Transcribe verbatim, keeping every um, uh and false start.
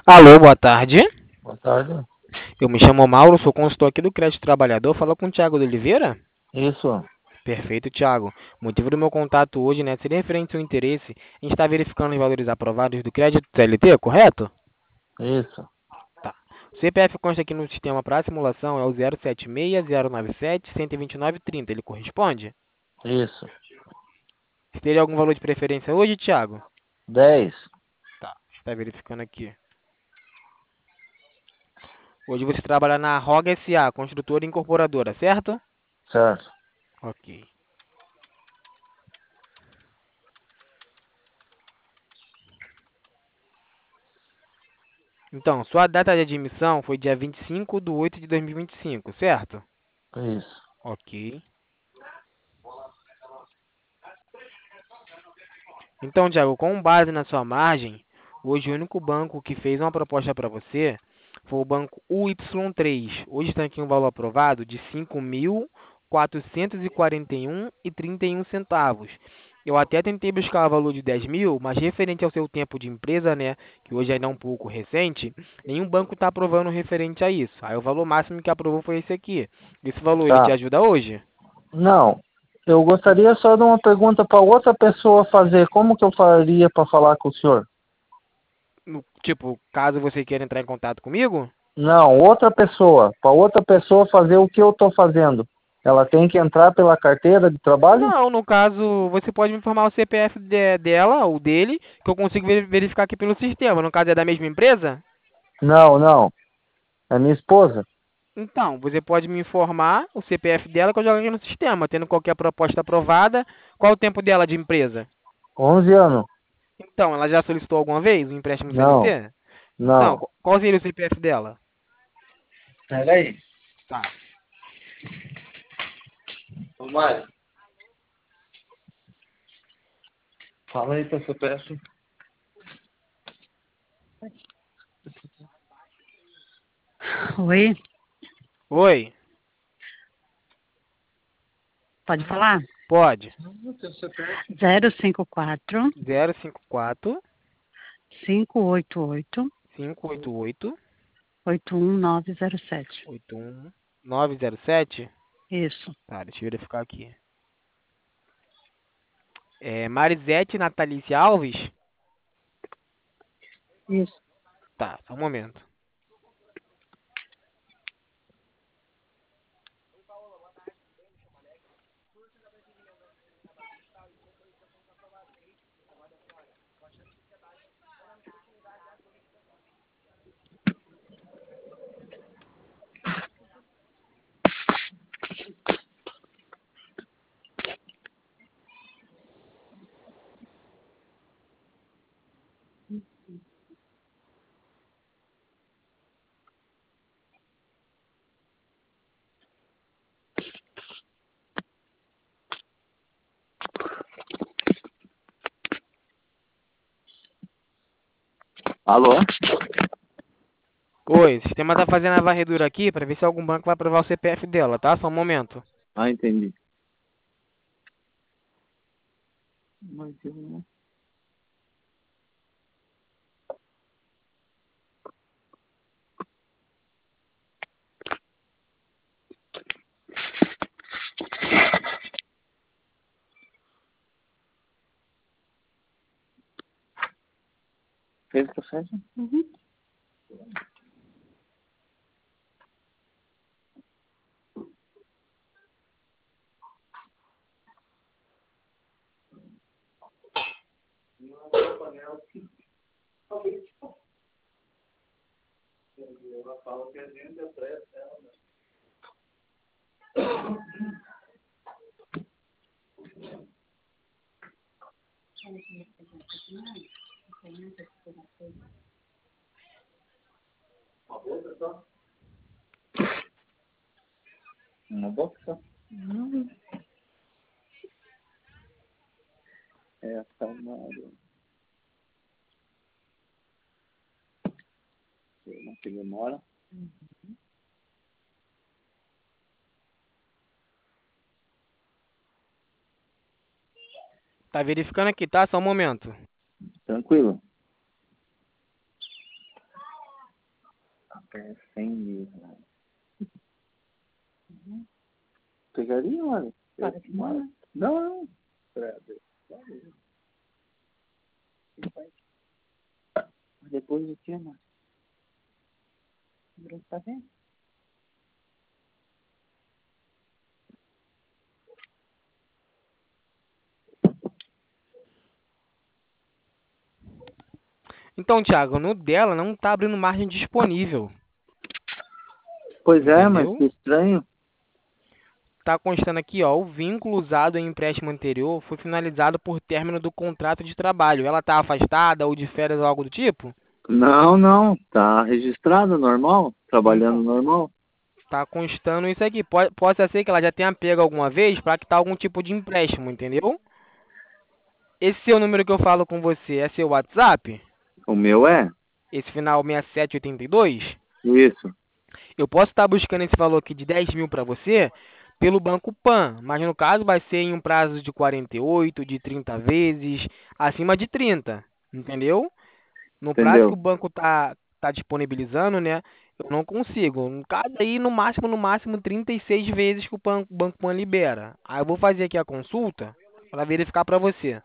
Alô, boa tarde. Boa tarde. Eu me chamo Mauro, sou consultor aqui do Crédito Trabalhador. Falou com o Thiago de Oliveira? Isso, Perfeito, Thiago. O motivo do meu contato hoje, né, seria referente ao seu interesse em estar verificando os valores aprovados do crédito C L T, correto? isso, Tá. O C P F consta aqui no sistema para simulação é o zero sete seis, zero nove sete, um dois nove, trinta. Ele corresponde? isso. Você teria algum valor de preferência hoje, Thiago? Dez. Tá, está verificando aqui. Hoje você trabalha na Roga S A, construtora e incorporadora, certo? Certo. Ok. Então, sua data de admissão foi dia vinte e cinco de oito de dois mil e vinte e cinco, certo? Isso. Ok. Então, Thiago, com base na sua margem, hoje o único banco que fez uma proposta para você foi o banco U Y três. Hoje está aqui um valor aprovado de cinco mil quatrocentos e quarenta e um e trinta e um centavos. Eu até tentei buscar o valor de dez mil, mas referente ao seu tempo de empresa, né, que hoje ainda é um pouco recente, nenhum banco está aprovando referente a isso. Aí o valor máximo que aprovou foi esse aqui. Esse valor, ele te Tá. ajuda hoje? Não, eu gostaria só de uma pergunta para outra pessoa fazer. Como que eu faria para falar com o senhor? No- tipo, caso você queira entrar em contato comigo? Não, outra pessoa. Para outra pessoa fazer o que eu estou fazendo. Ela tem que entrar pela carteira de trabalho? Não, no caso, você pode me informar o C P F de- dela ou dele, que eu consigo ver- verificar aqui pelo sistema. No caso, é da mesma empresa? Não, não. É minha esposa. Então, você pode me informar o C P F dela que eu jogo aqui no sistema. Tendo qualquer proposta aprovada, qual o tempo dela de empresa? Onze anos. Então, ela já solicitou alguma vez um empréstimo Não, C L T? Então, não. qu- qual seria o C P F dela? Peraí. Tá. Ô, Mário, fala aí para C P F. Oi, Oi, pode falar? pode. Zero cinco quatro Zero cinco quatro cinco oito oito cinco oito oito oito um nove zero sete. oito um nove zero sete. Isso, Tá, deixa eu verificar aqui. É Marisete Natalice Alves? isso. Tá, só um momento. Alô? Oi, o sistema tá fazendo a varredura aqui para ver se algum banco vai aprovar o C P F dela, tá? Só um momento. Ah, entendi. Não entendi, né? Fez o processo? Uma boca só? É, calmário. Não que demora. Tá verificando aqui, tá? Só um momento. Tranquilo. É cem mil. Pegaria, olha. Para de morar. Não, depois do que, mano? Tá vendo? Então, Thiago, no dela não tá abrindo margem disponível. Pois é, mas Entendeu? que estranho. Tá constando aqui, ó, o vínculo usado em empréstimo anterior foi finalizado por término do contrato de trabalho. Ela tá afastada ou de férias ou algo do tipo? Não, não. Tá registrado normal, trabalhando Então, normal. tá constando isso aqui. Pode, pode ser que ela já tenha pego alguma vez para quitar algum tipo de empréstimo, entendeu? Esse seu número que eu falo com você é seu WhatsApp? O meu é? Esse final seis sete oito dois? Isso. Eu posso estar buscando esse valor aqui de dez mil para você pelo Banco Pan, mas no caso vai ser em um prazo de quarenta e oito, de trinta vezes, acima de trinta, entendeu? No prazo que Entendeu? o banco tá, tá disponibilizando, né? Eu não consigo. No caso aí, no máximo, no máximo, trinta e seis vezes que o Pan- Banco Pan libera. Aí eu vou fazer aqui a consulta para verificar para você.